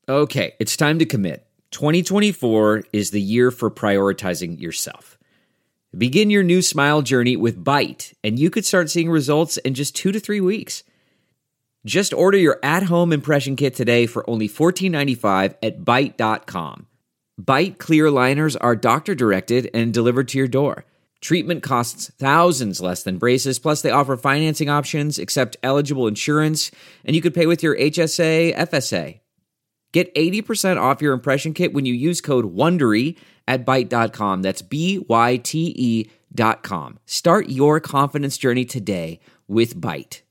Okay, it's time to commit. 2024 is the year for prioritizing yourself. Begin your new smile journey with Byte, and you could start seeing results in just 2 to 3 weeks. Just order your at-home impression kit today for only $14.95 at Byte.com. Byte clear liners are doctor-directed and delivered to your door. Treatment costs thousands less than braces, plus they offer financing options, accept eligible insurance, and you could pay with your HSA, FSA. Get 80% off your impression kit when you use code WONDERY at Byte.com. That's BYTE.com. Start your confidence journey today with Byte.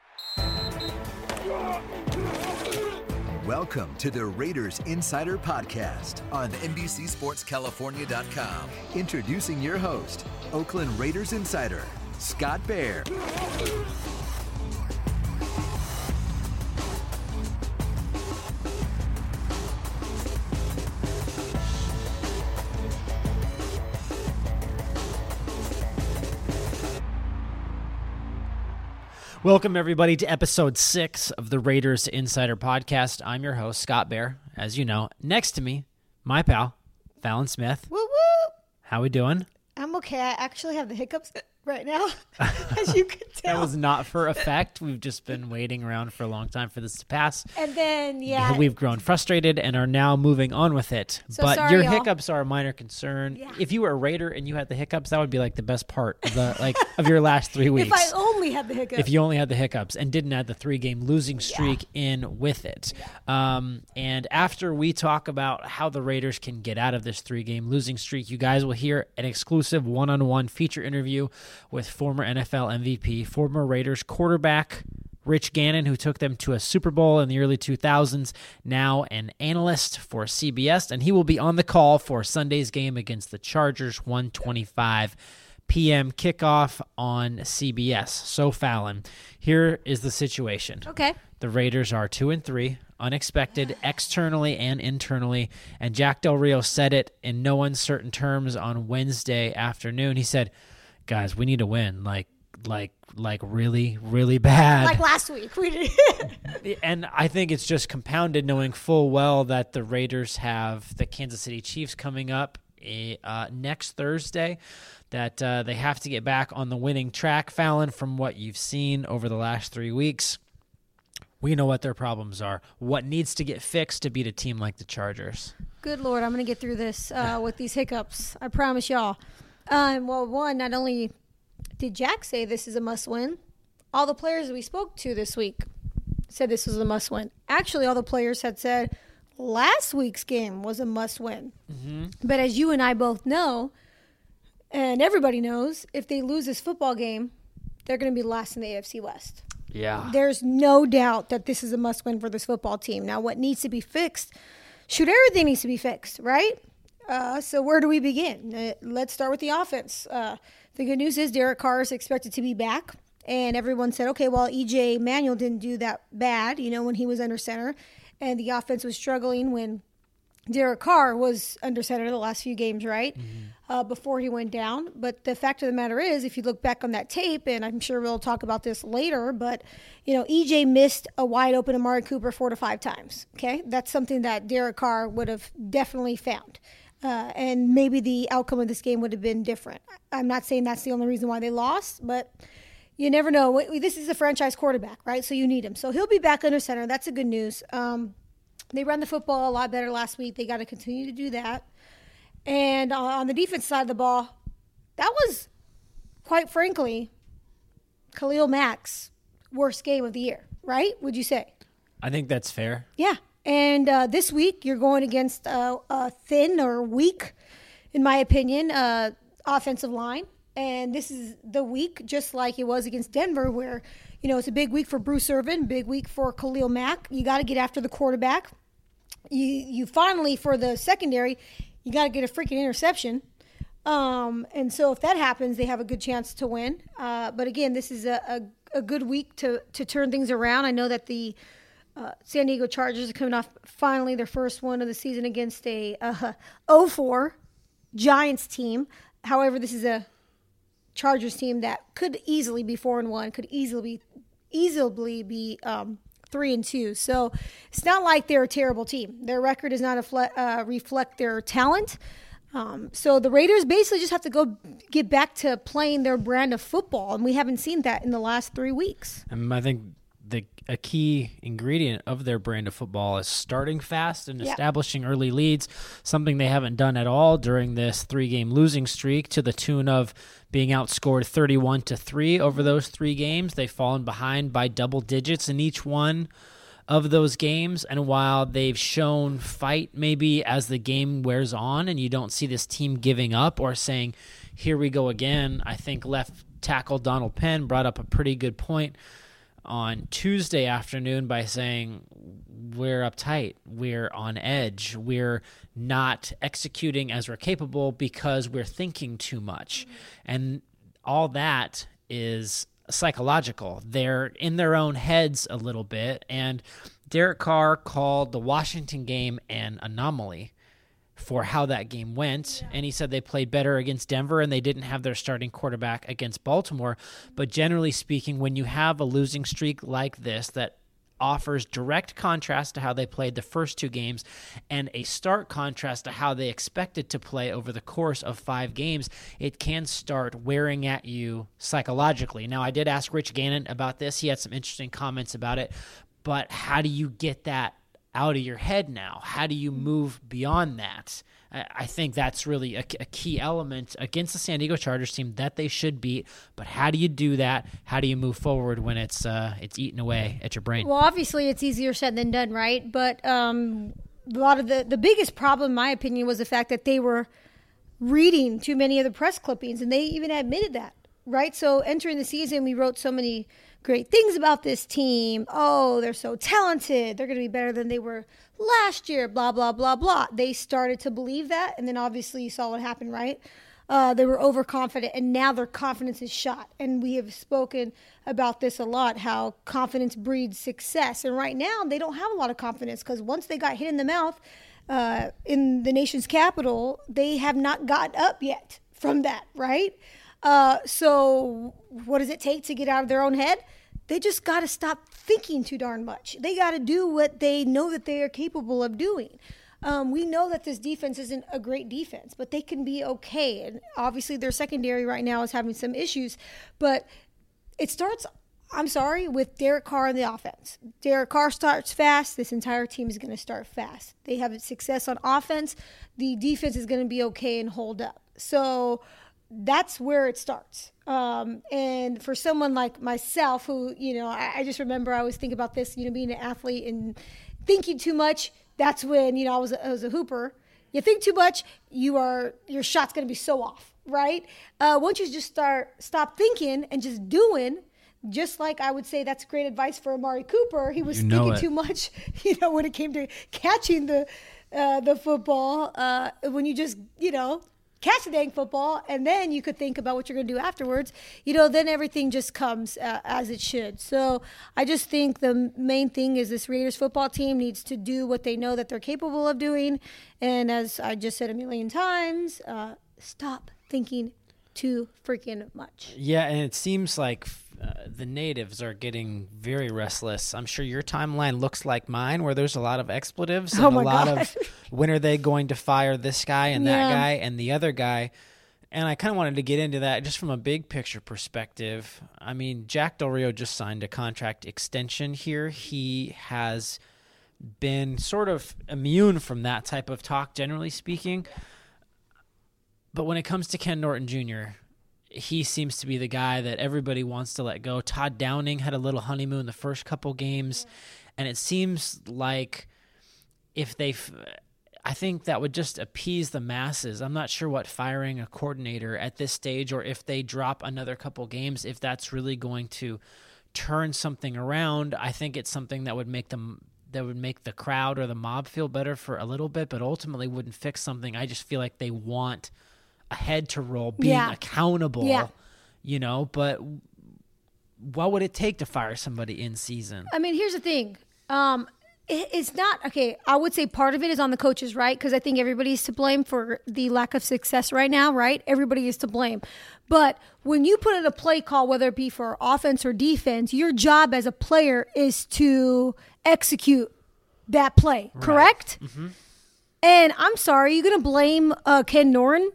Welcome to the Raiders Insider Podcast on NBCSportsCalifornia.com. Introducing your host, Oakland Raiders Insider, Scott Bair. Welcome, everybody, to episode 6 of the Raiders Insider Podcast. I'm your host, Scott Bair, as you know. Next to me, my pal, Fallon Smith. Woo woo! How we doing? I'm okay. I actually have the hiccups right now, as you can tell. That was not for effect. We've just been waiting around for a long time for this to pass. And then, we've grown frustrated and are now moving on with it. So but sorry, your y'all. hiccups are a minor concern. Yeah. If you were a Raider and you had the hiccups, that would be like the best part of the of your last 3 weeks. If I only had the hiccups. If you only had the hiccups and didn't add the 3-game losing streak in with it. And after we talk about how the Raiders can get out of this 3-game losing streak, you guys will hear an exclusive one-on-one feature interview with former NFL MVP, former Raiders quarterback Rich Gannon, who took them to a Super Bowl in the early 2000s, now an analyst for CBS, and he will be on the call for Sunday's game against the Chargers, 1:25 p.m. kickoff on CBS. So, Fallon, here is the situation. Okay. The Raiders are 2-3, unexpected externally and internally, and Jack Del Rio said it in no uncertain terms on Wednesday afternoon. He said, guys, we need to win, like really, really bad. Like last week. We did. And I think it's just compounded knowing full well that the Raiders have the Kansas City Chiefs coming up next Thursday, that they have to get back on the winning track. Fallon, from what you've seen over the last 3 weeks, we know what their problems are. What needs to get fixed to beat a team like the Chargers? Good Lord, I'm going to get through this with these hiccups. I promise y'all. Well, one, not only did Jack say this is a must-win, all the players we spoke to this week said this was a must-win. Actually, all the players had said last week's game was a must-win. Mm-hmm. But as you and I both know, and everybody knows, if they lose this football game, they're going to be last in the AFC West. Yeah. There's no doubt that this is a must-win for this football team. Now, what needs to be fixed? Shoot, everything needs to be fixed, right? So where do we begin? Let's start with the offense. The good news is Derek Carr is expected to be back. And everyone said, okay, well, E.J. Manuel didn't do that bad, when he was under center. And the offense was struggling when Derek Carr was under center the last few games, right? Mm-hmm. Before he went down. But the fact of the matter is, if you look back on that tape, and I'm sure we'll talk about this later, but, E.J. missed a wide-open Amari Cooper 4 to 5 times, okay? That's something that Derek Carr would have definitely found. And maybe the outcome of this game would have been different. I'm not saying that's the only reason why they lost, but you never know. This is a franchise quarterback, right? So you need him. So he'll be back under center. That's a good news. They ran the football a lot better last week. They got to continue to do that. And on the defense side of the ball, that was, quite frankly, Khalil Mack's worst game of the year, right? Would you say? I think that's fair. Yeah. And this week, you're going against a thin or weak, in my opinion, offensive line. And this is the week, just like it was against Denver, where, it's a big week for Bruce Irvin, big week for Khalil Mack. You got to get after the quarterback. You finally, for the secondary, you got to get a freaking interception. And so if that happens, they have a good chance to win. But again, this is a good week to turn things around. I know that the San Diego Chargers are coming off finally their first one of the season against a 0-4 Giants team. However, this is a Chargers team that could easily be 4-1, could easily be 3-2. So it's not like they're a terrible team. Their record does not reflect their talent. So the Raiders basically just have to go get back to playing their brand of football, and we haven't seen that in the last 3 weeks. I think a key ingredient of their brand of football is starting fast and establishing early leads, something they haven't done at all during this 3-game losing streak, to the tune of being outscored 31-3 over those 3 games. They've fallen behind by double digits in each one of those games, and while they've shown fight maybe as the game wears on and you don't see this team giving up or saying, here we go again, I think left tackle Donald Penn brought up a pretty good point on Tuesday afternoon by saying, we're uptight, we're on edge, we're not executing as we're capable because we're thinking too much. And all that is psychological. They're in their own heads a little bit, and Derek Carr called the Washington game an anomaly for how that game went, and he said they played better against Denver and they didn't have their starting quarterback against Baltimore. But generally speaking, when you have a losing streak like this that offers direct contrast to how they played the first 2 games and a stark contrast to how they expected to play over the course of 5 games, it can start wearing at you psychologically. Now, I did ask Rich Gannon about this. He had some interesting comments about it, but how do you get that out of your head now? How do you move beyond that? I think that's really a key element against the San Diego Chargers team that they should beat. But how do you do that? How do you move forward when it's eating away at your brain? Well, obviously it's easier said than done, right? But a lot of the biggest problem, in my opinion, was the fact that they were reading too many of the press clippings, and they even admitted that, right? So entering the season, we wrote so many great things about this team. Oh, they're so talented. They're going to be better than they were last year, blah, blah, blah, blah. They started to believe that, and then obviously you saw what happened, right? They were overconfident, and now their confidence is shot. And we have spoken about this a lot, how confidence breeds success. And right now, they don't have a lot of confidence because once they got hit in the mouth in the nation's capital, they have not gotten up yet from that, right? So what does it take to get out of their own head? They just got to stop thinking too darn much. They got to do what they know that they are capable of doing. We know that this defense isn't a great defense, but they can be okay. And obviously their secondary right now is having some issues, but it starts, I'm sorry, with Derek Carr in the offense. Derek Carr starts fast. This entire team is going to start fast. They have success on offense. The defense is going to be okay and hold up. So that's where it starts. And for someone like myself who, I just remember I always think about this, being an athlete and thinking too much. That's when, I was a hooper. You think too much, your shot's going to be so off, right? Once you just stop thinking and just doing, just like I would say that's great advice for Amari Cooper. He was thinking too much, when it came to catching the football. When you just, catch the dang football, and then you could think about what you're going to do afterwards, then everything just comes as it should. So I just think the main thing is this Raiders football team needs to do what they know that they're capable of doing. And as I just said a million times, stop thinking too freaking much. Yeah, and it seems like the natives are getting very restless. I'm sure your timeline looks like mine, where there's a lot of expletives and a lot of when are they going to fire this guy and that guy and the other guy. And I kind of wanted to get into that just from a big picture perspective. I mean, Jack Del Rio just signed a contract extension here. He has been sort of immune from that type of talk, generally speaking. But when it comes to Ken Norton Jr., he seems to be the guy that everybody wants to let go. Todd Downing had a little honeymoon the first couple games, and it seems like I think that would just appease the masses. I'm not sure what firing a coordinator at this stage, or if they drop another couple games, if that's really going to turn something around. I think it's something that would make the crowd or the mob feel better for a little bit, but ultimately wouldn't fix something. I just feel like they want a head to roll, being accountable, but what would it take to fire somebody in season? I mean, here's the thing. It's not okay. I would say part of it is on the coaches, right? Because I think everybody's to blame for the lack of success right now, right? Everybody is to blame. But when you put in a play call, whether it be for offense or defense, your job as a player is to execute that play, correct? Mm-hmm. And I'm sorry, you're going to blame Ken Norton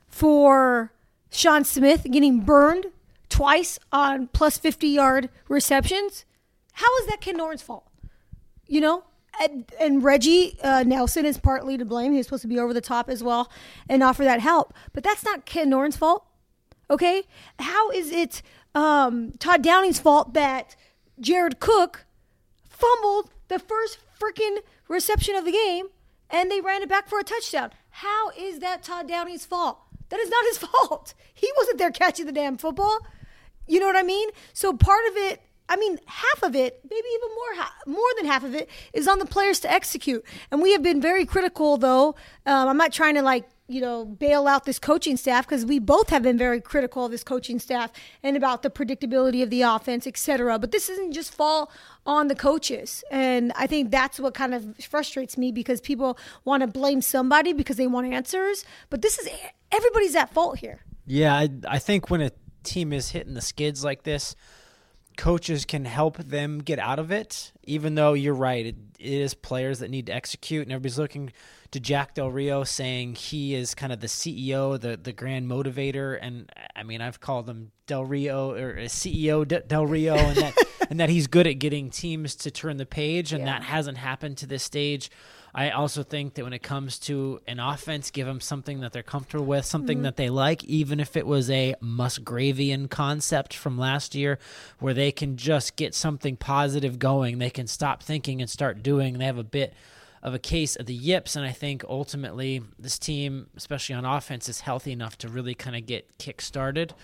for Sean Smith getting burned twice on plus 50-yard receptions? How is that Ken Norton's fault? You know? And Reggie Nelson is partly to blame. He was supposed to be over the top as well and offer that help. But that's not Ken Norton's fault, okay? How is it Todd Downing's fault that Jared Cook fumbled the first freaking reception of the game and they ran it back for a touchdown? How is that Todd Downing's fault? That is not his fault. He wasn't there catching the damn football. You know what I mean? So part of it, I mean, half of it, maybe even more than half of it, is on the players to execute. And we have been very critical, though. I'm not trying to, bail out this coaching staff, because we both have been very critical of this coaching staff and about the predictability of the offense, et cetera. But this doesn't just fall on the coaches. And I think that's what kind of frustrates me, because people want to blame somebody because they want answers. But everybody's at fault here. Yeah, I think when a team is hitting the skids like this, coaches can help them get out of it, even though you're right. It is players that need to execute, and everybody's looking to Jack Del Rio, saying he is kind of the CEO, the grand motivator. And I mean, I've called him Del Rio, or CEO Del Rio, and that he's good at getting teams to turn the page, and that hasn't happened to this stage. I also think that when it comes to an offense, give them something that they're comfortable with, something that they like, even if it was a Musgravian concept from last year where they can just get something positive going. They can stop thinking and start doing. They have a bit of a case of the yips, and I think ultimately this team, especially on offense, is healthy enough to really kind of get kick-started,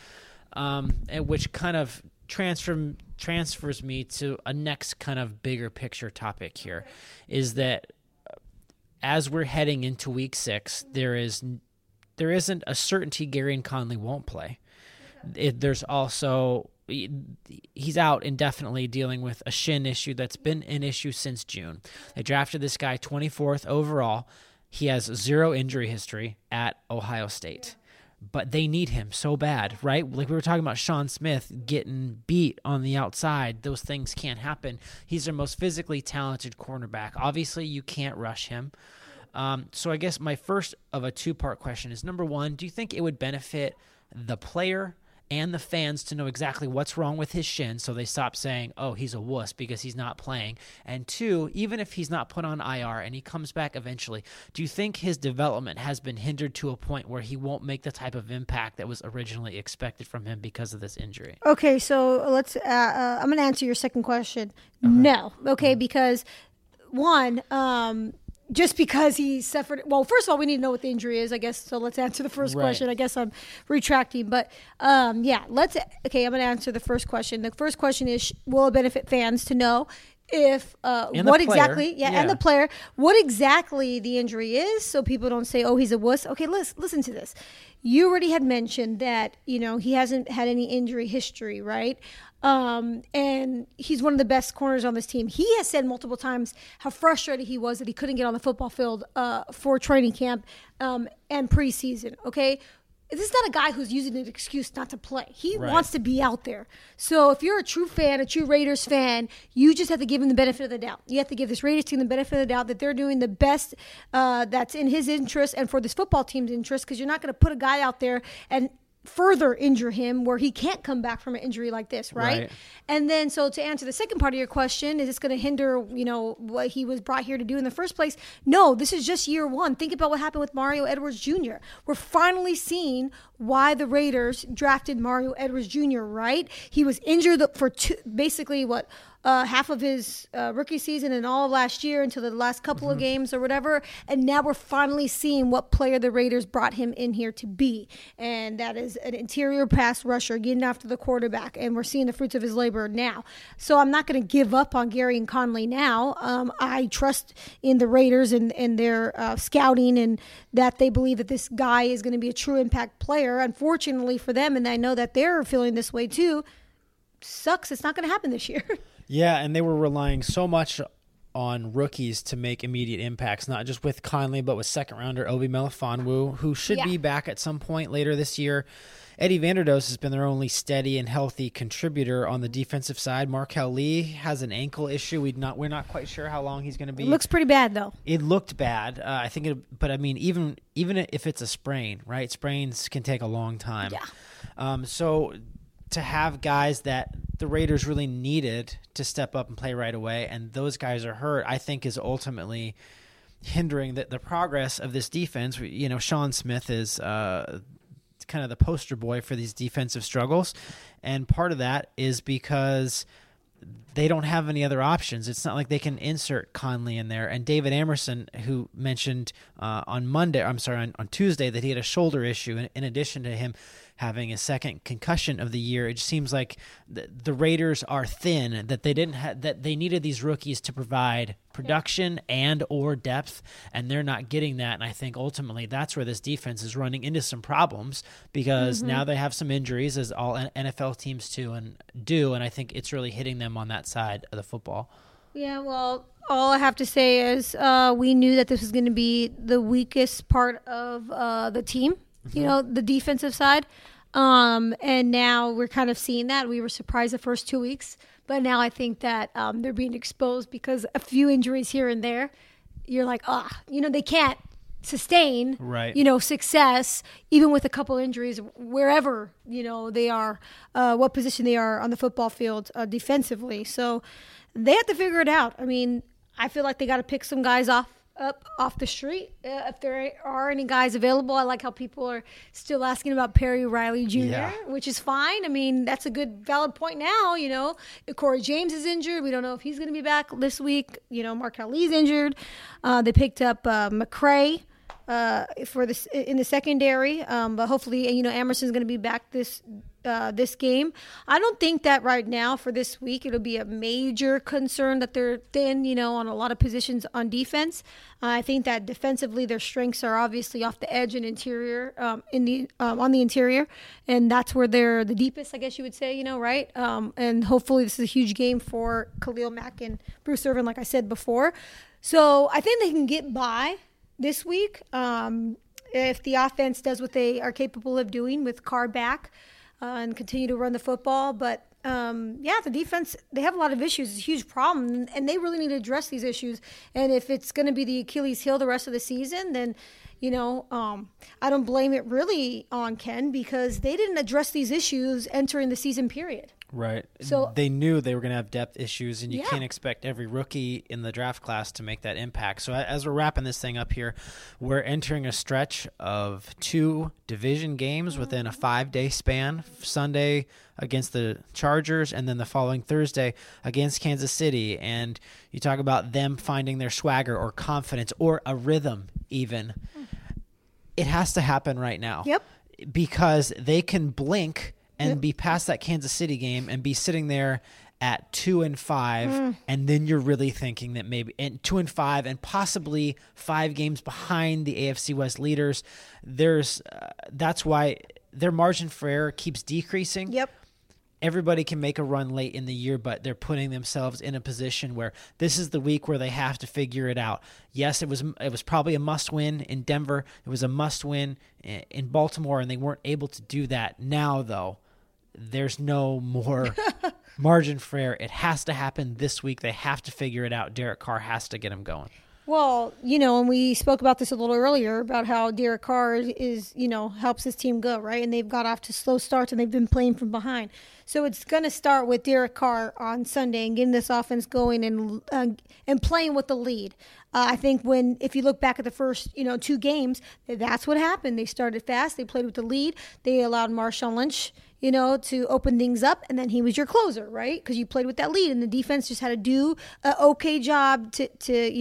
and which kind of transfers me to a next kind of bigger picture topic here, is that as we're heading into week 6, there isn't a certainty Gareon Conley won't play. There's also, he's out indefinitely dealing with a shin issue that's been an issue since June. They drafted this guy 24th overall. He has 0 injury history at Ohio State. But they need him so bad, right? Like we were talking about Sean Smith getting beat on the outside. Those things can't happen. He's their most physically talented cornerback. Obviously, you can't rush him. So I guess my first of a 2-part question is, number one, do you think it would benefit the player and the fans to know exactly what's wrong with his shin, so they stop saying, oh, he's a wuss because he's not playing? And 2, even if he's not put on IR and he comes back eventually, do you think his development has been hindered to a point where he won't make the type of impact that was originally expected from him because of this injury? Okay, so let's. I'm going to answer your second question. Okay. No, okay, because one. Just because he suffered, well, first of all, we need to know what the injury is, I guess. So let's answer the first question. I guess I'm retracting, but I'm going to answer the first question. The first question is, will it benefit fans to know if and the player, what exactly the injury is, so people don't say, oh, he's a wuss. Okay, listen to this. You already had mentioned that, he hasn't had any injury history, right? And he's one of the best corners on this team. He has said multiple times how frustrated he was that he couldn't get on the football field for training camp and preseason, okay? This is not a guy who's using an excuse not to play. He wants to be out there. So if you're a true fan, a true Raiders fan, you just have to give him the benefit of the doubt. You have to give this Raiders team the benefit of the doubt that they're doing the best that's in his interest and for this football team's interest, because you're not going to put a guy out there and further injure him where he can't come back from an injury like this, right? And then, so to answer the second part of your question, is this going to hinder, what he was brought here to do in the first place? No, this is just year one. Think about what happened with Mario Edwards Jr. We're finally seeing why the Raiders drafted Mario Edwards Jr., right? He was injured for half of his rookie season and all of last year until the last couple of games or whatever. And now we're finally seeing what player the Raiders brought him in here to be. And that is an interior pass rusher getting after the quarterback. And we're seeing the fruits of his labor now. So I'm not going to give up on Gareon Conley now. I trust in the Raiders and their scouting, and that they believe that this guy is going to be a true impact player. Unfortunately for them, and I know that they're feeling this way too, sucks. It's not going to happen this year. Yeah, and they were relying so much on rookies to make immediate impacts, not just with Conley, but with second-rounder Obi Melifonwu, who should be back at some point later this year. Eddie Vanderdoes has been their only steady and healthy contributor on the defensive side. Markel Lee has an ankle issue. We're not quite sure how long he's going to be. It looks pretty bad, though. It looked bad. I think but I mean, even if it's a sprain, right? Sprains can take a long time. Yeah. So to have guys that the Raiders really needed to step up and play right away, and those guys are hurt, I think is ultimately hindering the progress of this defense. Sean Smith is kind of the poster boy for these defensive struggles, and part of that is because they don't have any other options. It's not like they can insert Conley in there. And David Amerson, who mentioned on Tuesday that he had a shoulder issue in addition to him having a second concussion of the year. It just seems like the Raiders are thin, that they needed these rookies to provide production and or depth, and they're not getting that. And I think ultimately that's where this defense is running into some problems, because now they have some injuries, as all NFL teams do, and I think it's really hitting them on that side of the football. Yeah, well, all I have to say is we knew that this was going to be the weakest part of the team, the defensive side. And now we're kind of seeing that. We were surprised the first 2 weeks, but now I think that they're being exposed because a few injuries here and there. You're like, they can't sustain, success, even with a couple injuries, wherever, they are, what position they are on the football field defensively. So they have to figure it out. I mean, I feel like they got to pick some guys off the street if there are any guys available. I like how people are still asking about Perry Riley Jr., which is fine. I mean, that's a good, valid point now. Corey James is injured. We don't know if he's going to be back this week. Markel Lee's injured. They picked up McCray in the secondary, but hopefully, Emerson's going to be back this game. I don't think that right now for this week it'll be a major concern that they're thin, on a lot of positions on defense. I think that defensively their strengths are obviously off the edge and interior, on the interior, and that's where they're the deepest, I guess you would say, right? And hopefully this is a huge game for Khalil Mack and Bruce Irvin, like I said before. So I think they can get by this week if the offense does what they are capable of doing with Carr back. And continue to run the football. But, the defense, they have a lot of issues. It's a huge problem, and they really need to address these issues. And if it's going to be the Achilles heel the rest of the season, then, I don't blame it really on Ken, because they didn't address these issues entering the season period. Right. So they knew they were going to have depth issues, and you can't expect every rookie in the draft class to make that impact. So as we're wrapping this thing up here, we're entering a stretch of 2 division games within a 5-day span. Sunday against the Chargers, and then the following Thursday against Kansas City. And you talk about them finding their swagger or confidence or a rhythm even. It has to happen right now. Yep. Because they can blink and be past that Kansas City game and be sitting there at 2-5, and then you're really thinking that maybe 2-5 and possibly 5 games behind the AFC West leaders. That's why their margin for error keeps decreasing. Yep. Everybody can make a run late in the year, but they're putting themselves in a position where this is the week where they have to figure it out. Yes, it was probably a must-win in Denver. It was a must-win in Baltimore, and they weren't able to do that. Now, though, there's no more margin for error. It has to happen this week. They have to figure it out. Derek Carr has to get them going. Well, and we spoke about this a little earlier about how Derek Carr is helps his team go, right? And they've got off to slow starts, and they've been playing from behind. So it's going to start with Derek Carr on Sunday and getting this offense going and playing with the lead. I think if you look back at the first 2 games, that's what happened. They started fast. They played with the lead. They allowed Marshawn Lynch to open things up, and then he was your closer, right? Because you played with that lead, and the defense just had to do an okay job to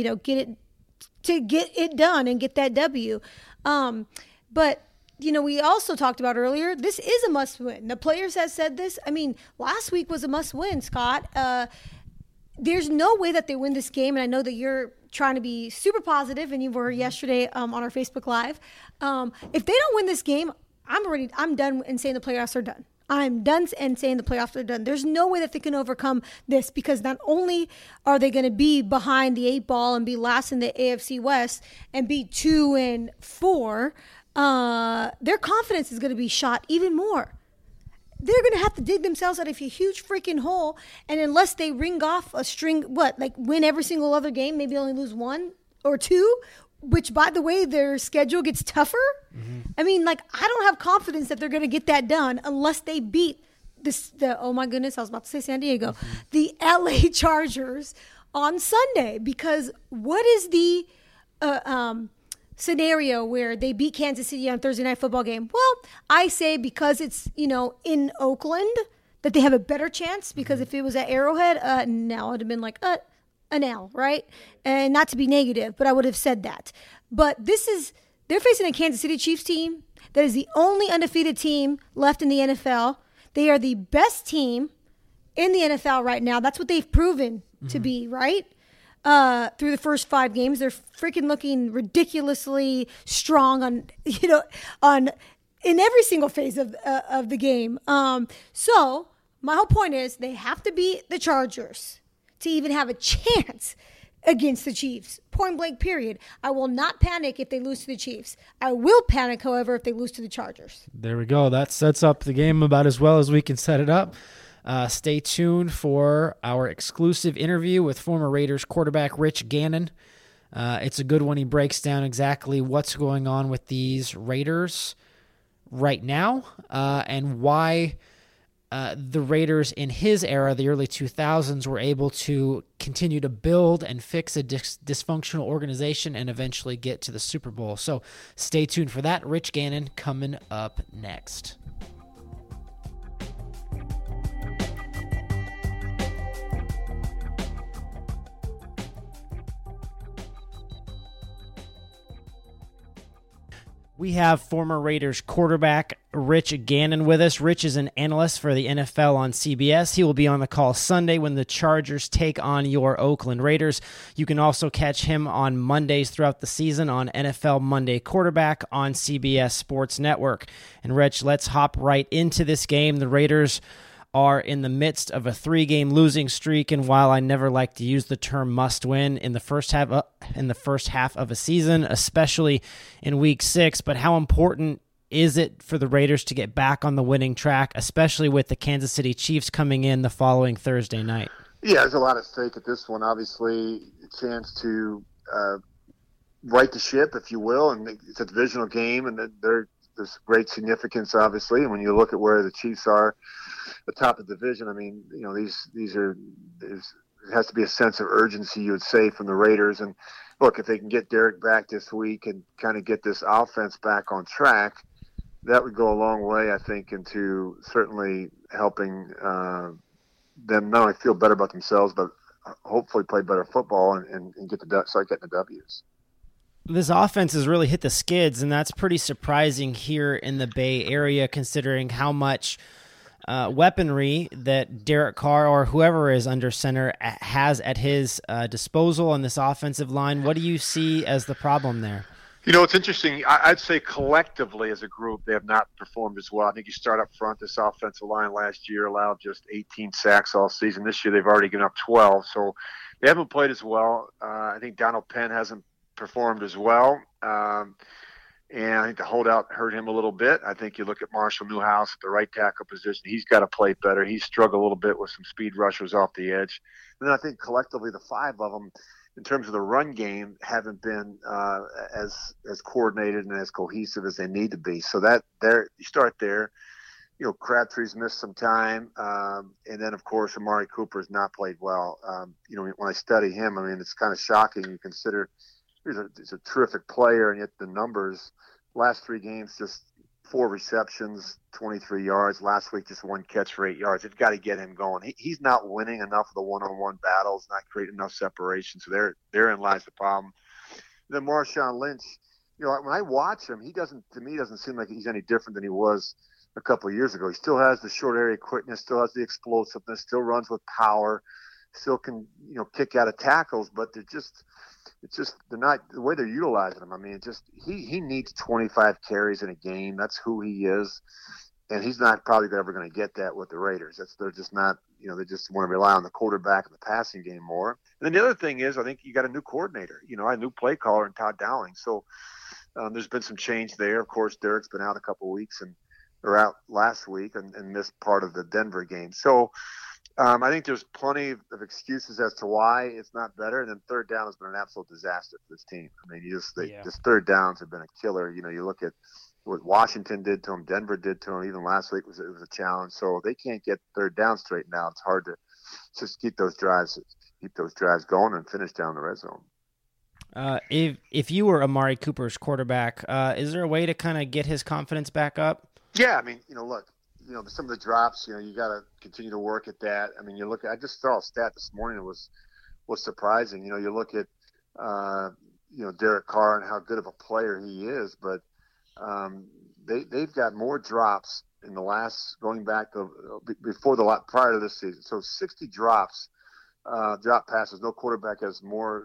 get it done and get that W. But we also talked about earlier, this is a must-win. The players have said this. I mean, last week was a must-win, Scott. There's no way that they win this game, and I know that you're trying to be super positive, and you were yesterday on our Facebook Live. If they don't win this game, I'm done in saying the playoffs are done. I'm done and saying the playoffs are done. There's no way that they can overcome this, because not only are they going to be behind the 8 ball and be last in the AFC West and be 2-4, their confidence is going to be shot even more. They're going to have to dig themselves out of a huge freaking hole. And unless they ring off a string, win every single other game, maybe only lose 1 or 2, which, by the way, their schedule gets tougher. Mm-hmm. I mean, I don't have confidence that they're going to get that done unless they beat oh my goodness, I was about to say San Diego, the LA Chargers on Sunday. Because what is the scenario where they beat Kansas City on Thursday Night Football game? Well, I say because it's, in Oakland, that they have a better chance, because if it was at Arrowhead, now it would have been an L, right? And not to be negative, but I would have said that. But they're facing a Kansas City Chiefs team that is the only undefeated team left in the NFL. They are the best team in the NFL right now. That's what they've proven to be, right? Through the first 5 games, they're freaking looking ridiculously strong on in every single phase of the game. So my whole point is they have to beat the Chargers to even have a chance against the Chiefs. Point blank, period. I will not panic if they lose to the Chiefs. I will panic, however, if they lose to the Chargers. There we go. That sets up the game about as well as we can set it up. Stay tuned for our exclusive interview with former Raiders quarterback Rich Gannon. It's a good one. He breaks down exactly what's going on with these Raiders right now and why the Raiders in his era, the early 2000s, were able to continue to build and fix a dysfunctional organization and eventually get to the Super Bowl. So stay tuned for that. Rich Gannon coming up next. We have former Raiders quarterback Rich Gannon with us. Rich is an analyst for the NFL on CBS. He will be on the call Sunday when the Chargers take on your Oakland Raiders. You can also catch him on Mondays throughout the season on NFL Monday Quarterback on CBS Sports Network. And Rich, let's hop right into this game. The Raiders are in the midst of a 3-game losing streak, and while I never like to use the term must-win in the first half of a season, especially in Week 6, but how important is it for the Raiders to get back on the winning track, especially with the Kansas City Chiefs coming in the following Thursday night? Yeah, there's a lot at stake at this one. Obviously, a chance to right the ship, if you will, and it's a divisional game, and there's great significance, obviously. And when you look at where the Chiefs are atop the division, I mean, it has to be a sense of urgency, you would say, from the Raiders. And look, if they can get Derek back this week and kind of get this offense back on track, that would go a long way, I think, into certainly helping them not only feel better about themselves, but hopefully play better football and start getting the W's. This offense has really hit the skids, and that's pretty surprising here in the Bay Area, considering how much weaponry that Derek Carr or whoever is under center has at his disposal on this offensive line. What do you see as the problem there? It's interesting. I'd say collectively as a group, they have not performed as well. I think you start up front, this offensive line last year allowed just 18 sacks all season. This year they've already given up 12, so they haven't played as well. I think Donald Penn hasn't performed as well. And I think the holdout hurt him a little bit. I think you look at Marshall Newhouse at the right tackle position. He's got to play better. He's struggled a little bit with some speed rushers off the edge. And then I think collectively the 5 of them, in terms of the run game, haven't been as coordinated and as cohesive as they need to be. So that there, you start there. Crabtree's missed some time. And then, of course, Amari Cooper has not played well. When I study him, I mean, it's kind of shocking. You consider he's a terrific player, and yet the numbers, last 3 games, just 4 receptions, 23 yards. Last week, just 1 catch for 8 yards. It's got to get him going. He's not winning enough of the one-on-one battles, not creating enough separation. So therein lies the problem. Then Marshawn Lynch, when I watch him, to me doesn't seem like he's any different than he was a couple of yeyears ago. He still has the short area quickness, still has the explosiveness, still runs with power, still can kick out of tackles, but they're not the way they're utilizing him. I mean, he needs 25 carries in a game. That's who he is. and he's not probably ever going to get that with the Raiders. They're just not, they just want to rely on the quarterback and the passing game more. And then the other thing is, I think you got a new coordinator, a new play caller in Todd Dowling. So there's been some change there. Of course, Derek's been out a couple of weeks or out last week and missed part of the Denver game. So I think there's plenty of excuses as to why it's not better. And then third down has been an absolute disaster for this team. I mean, just third downs have been a killer. You look at what Washington did to them, Denver did to them. Even last week it was a challenge. So they can't get third down straightened out. It's hard to just keep those drives going and finish down the red zone. If you were Amari Cooper's quarterback, is there a way to kind of get his confidence back up? Yeah, I mean, look, some of the drops, you got to continue to work at that. I mean, I just saw a stat this morning that was surprising. You look at, Derek Carr and how good of a player he is, but they've got more drops in the last, going back to prior to this season. So 60 drop passes. No quarterback has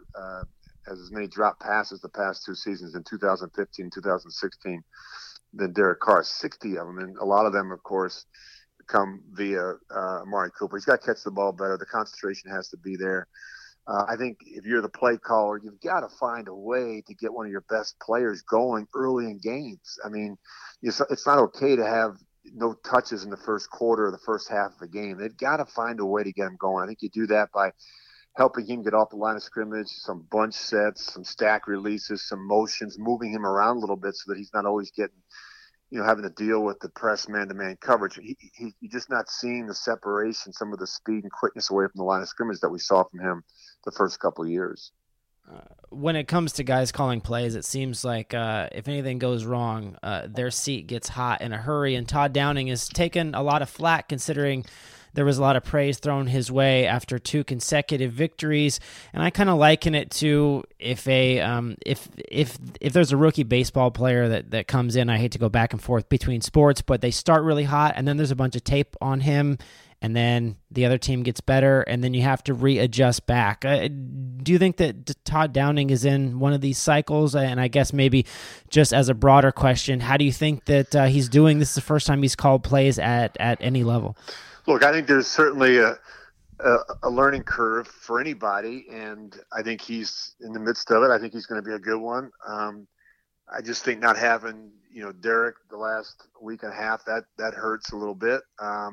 as many drop passes the past two seasons in 2015, 2016 than Derek Carr. 60 of them, and a lot of them, of course, come via Amari Cooper. He's got to catch the ball better. The concentration has to be there. I think if you're the play caller, you've got to find a way to get one of your best players going early in games. I mean, it's not okay to have no touches in the first quarter or the first half of the game. They've got to find a way to get him going. I think you do that by helping him get off the line of scrimmage, some bunch sets, some stack releases, some motions, moving him around a little bit so that he's not always getting, having to deal with the press man-to-man coverage. You're just not seeing the separation, some of the speed and quickness away from the line of scrimmage that we saw from him the first couple of years. When it comes to guys calling plays, it seems like if anything goes wrong, their seat gets hot in a hurry. And Todd Downing has taken a lot of flack considering there was a lot of praise thrown his way after 2 consecutive victories, and I kind of liken it to if there's a rookie baseball player that comes in. I hate to go back and forth between sports, but they start really hot, and then there's a bunch of tape on him, and then the other team gets better, and then you have to readjust back. Do you think that Todd Downing is in one of these cycles? And I guess maybe just as a broader question, how do you think that he's doing? This is the first time he's called plays at any level. Look, I think there's certainly a learning curve for anybody, and I think he's in the midst of it. I think he's going to be a good one. I just think not having, Derek the last week and a half, that hurts a little bit.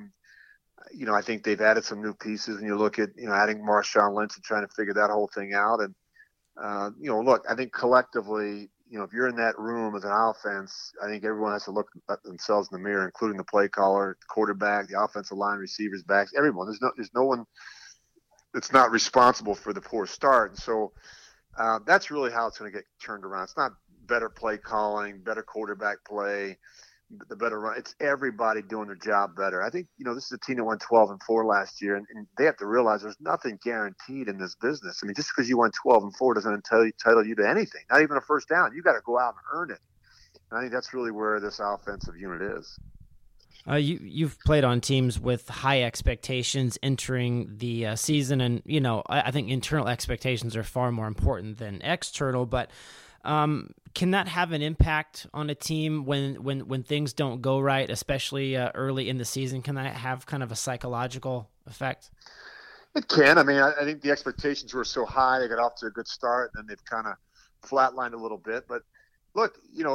I think they've added some new pieces, and you look at, adding Marshawn Lynch and trying to figure that whole thing out. And, look, I think collectively, if you're in that room as an offense, I think everyone has to look at themselves in the mirror, including the play caller, the quarterback, the offensive line, receivers, backs, everyone. There's no one that's not responsible for the poor start. And so that's really how it's going to get turned around. It's not better play calling, better quarterback play, the better run. It's everybody doing their job better. I think, this is a team that won 12-4 last year, and they have to realize there's nothing guaranteed in this business. I mean, just because you won 12-4 doesn't entitle you to anything, not even a first down. You got to go out and earn it. And I think that's really where this offensive unit is. You've played on teams with high expectations entering the season, and, I think internal expectations are far more important than external, but can that have an impact on a team when things don't go right, especially early in the season? Can that have kind of a psychological effect? It can. I mean, I think the expectations were so high, they got off to a good start, and then they've kind of flatlined a little bit. But look,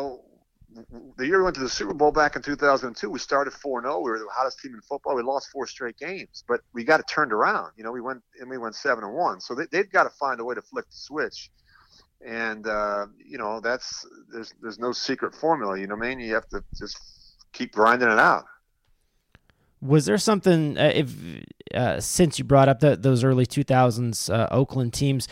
the year we went to the Super Bowl back in 2002, we started 4-0. We were the hottest team in football. We lost 4 straight games, but we got it turned around. We went 7-1. So they've got to find a way to flick the switch. And, there's no secret formula, you have to just keep grinding it out. Was there something, since you brought up those early 2000s Oakland teams,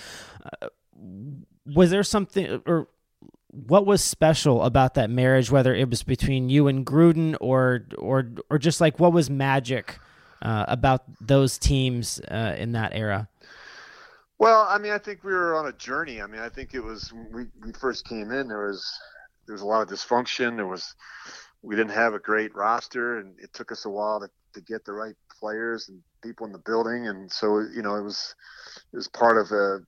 was there something, or what was special about that marriage, whether it was between you and Gruden or just like what was magic about those teams in that era? Well, I mean, I think we were on a journey. I mean, I think it was we first came in. There was a lot of dysfunction. We didn't have a great roster, and it took us a while to get the right players and people in the building. And so, it was part of a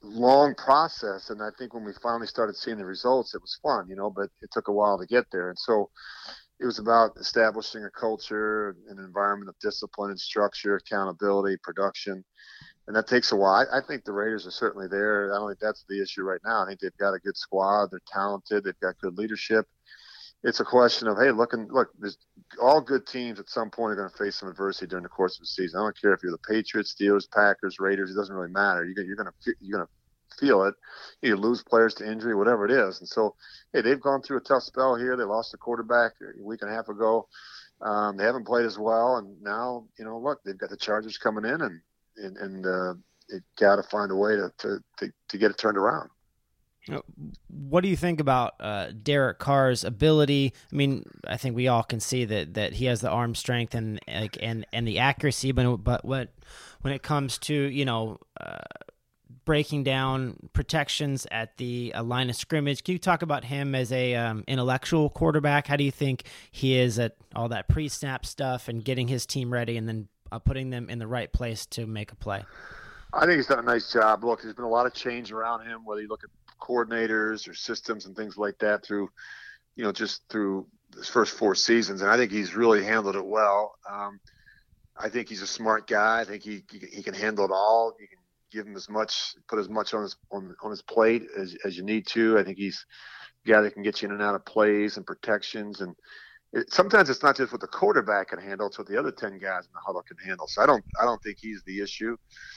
long process, and I think when we finally started seeing the results, it was fun, but it took a while to get there. And so it was about establishing a culture, an environment of discipline and structure, accountability, production, and that takes a while. I think the Raiders are certainly there. I don't think that's the issue right now. I think they've got a good squad. They're talented. They've got good leadership. It's a question of, hey, look, there's all good teams at some point are going to face some adversity during the course of the season. I don't care if you're the Patriots, Steelers, Packers, Raiders. It doesn't really matter. You're going to feel it. You lose players to injury, whatever it is. And so, hey, they've gone through a tough spell here. They lost a quarterback a week and a half ago. They haven't played as well, and now look, they've got the Chargers coming in, and they've got to find a way to get it turned around. What do you think about Derek Carr's ability? I mean, I think we all can see that he has the arm strength and the accuracy, but when it comes to breaking down protections at the line of scrimmage, can you talk about him as a intellectual quarterback? How do you think he is at all that pre-snap stuff and getting his team ready and then putting them in the right place to make a play? I think he's done a nice job. Look, there's been a lot of change around him, whether you look at coordinators or systems and things like that through his first 4 seasons. And I think he's really handled it well. I think he's a smart guy. I think he can handle it all. You can give him put as much on his plate as you need to. I think he's a guy that can get you in and out of plays and protections. And sometimes it's not just what the quarterback can handle; it's what the other 10 guys in the huddle can handle. So I don't think he's the issue.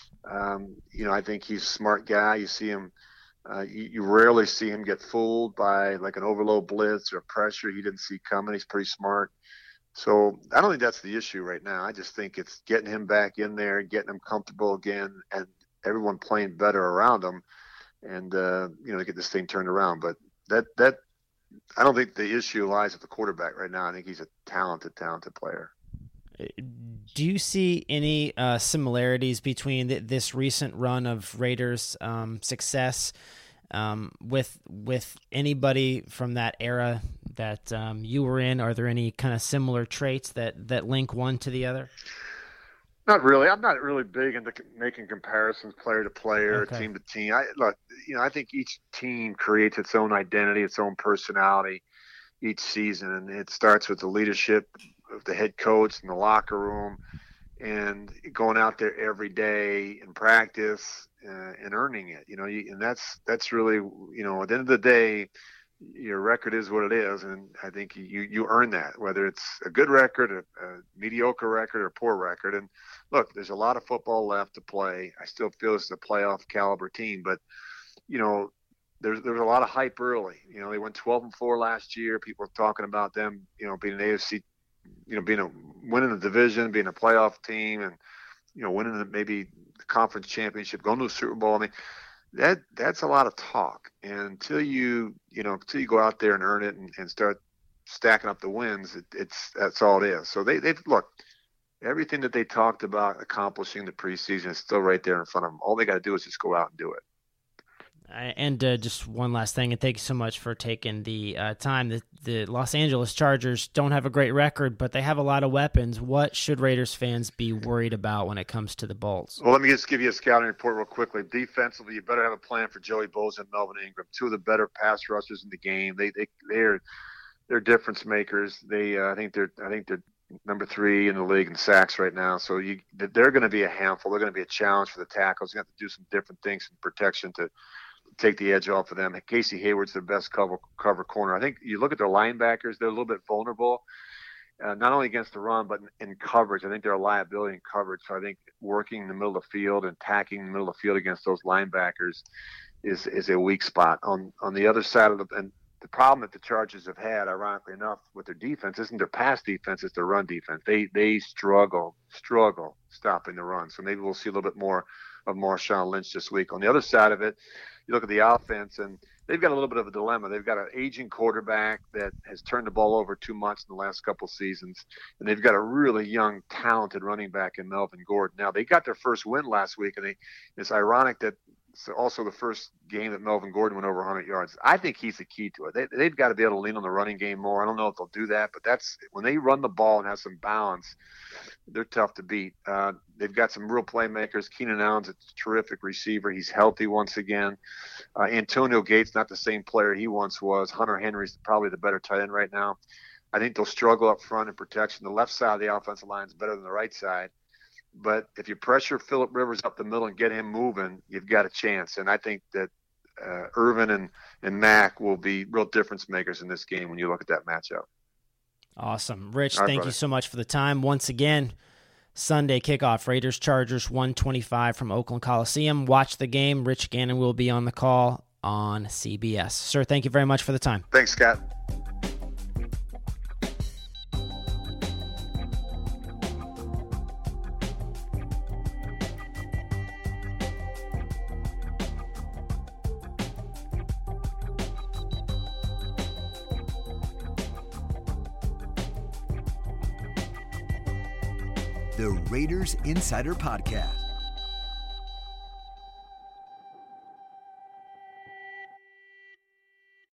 I think he's a smart guy. You see him. You rarely see him get fooled by like an overload blitz or pressure he didn't see coming. He's pretty smart. So I don't think that's the issue right now. I just think it's getting him back in there, getting him comfortable again, and everyone playing better around him, and to get this thing turned around. But that I don't think the issue lies at the quarterback right now. I think he's a talented player. Do you see any similarities between this recent run of Raiders success with anybody from that era that you were in? Are there any kind of similar traits that link one to the other? Not really. I'm not really big into making comparisons player to player, okay, team to team. I think each team creates its own identity, its own personality each season, and it starts with the leadership of the head coach in the locker room and going out there every day in practice and earning it. And that's really, at the end of the day, your record is what it is, and I think you earn that, whether it's a good record, a mediocre record, or a poor record. And look, there's a lot of football left to play. I still feel it's a playoff caliber team, but there's a lot of hype early. They went 12-4 last year. People are talking about them, being an AFC, winning the division, being a playoff team, and winning maybe the conference championship, going to the Super Bowl. I mean, that's a lot of talk. And until you go out there and earn it and start stacking up the wins, that's all it is. So they've look, everything that they talked about accomplishing the preseason is still right there in front of them. All they got to do is just go out and do it. And just one last thing, and thank you so much for taking the time. The Los Angeles Chargers don't have a great record, but they have a lot of weapons. What should Raiders fans be worried about when it comes to the Bolts? Well, let me just give you a scouting report real quickly. Defensively, you better have a plan for Joey Bosa and Melvin Ingram, 2 of the better pass rushers in the game. They're difference makers. I think they're number 3 in the league in sacks right now. So they're going to be a handful. They're going to be a challenge for the tackles. You have to do some different things in protection to take the edge off of them. Casey Hayward's their best cover corner. I think you look at their linebackers, they're a little bit vulnerable, not only against the run, but in coverage. I think they're a liability in coverage. So I think working in the middle of the field and attacking the middle of the field against those linebackers is a weak spot. On the other side of and the problem that the Chargers have had, ironically enough, with their defense isn't their pass defense, it's their run defense. They struggle stopping the run. So maybe we'll see a little bit more of Marshawn Lynch this week. On the other side of it, you look at the offense, and they've got a little bit of a dilemma. They've got an aging quarterback that has turned the ball over too much in the last couple seasons, and they've got a really young, talented running back in Melvin Gordon. Now, they got their first win last week, and it's ironic that also the first game that Melvin Gordon went over 100 yards. I think he's the key to it. They've got to be able to lean on the running game more. I don't know if they'll do that, but that's when they run the ball and have some balance, they're tough to beat. They've got some real playmakers. Keenan Allen's a terrific receiver. He's healthy once again. Antonio Gates, not the same player he once was. Hunter Henry's probably the better tight end right now. I think they'll struggle up front in protection. The left side of the offensive line is better than the right side. But if you pressure Phillip Rivers up the middle and get him moving, you've got a chance. And I think that Irvin and Mack will be real difference makers in this game when you look at that matchup. Awesome. Rich, thank you so much for the time. Once again, Sunday kickoff, Raiders-Chargers, 1:25 from Oakland Coliseum. Watch the game. Rich Gannon will be on the call on CBS. Sir, thank you very much for the time. Thanks, Scott. The Raiders Insider Podcast.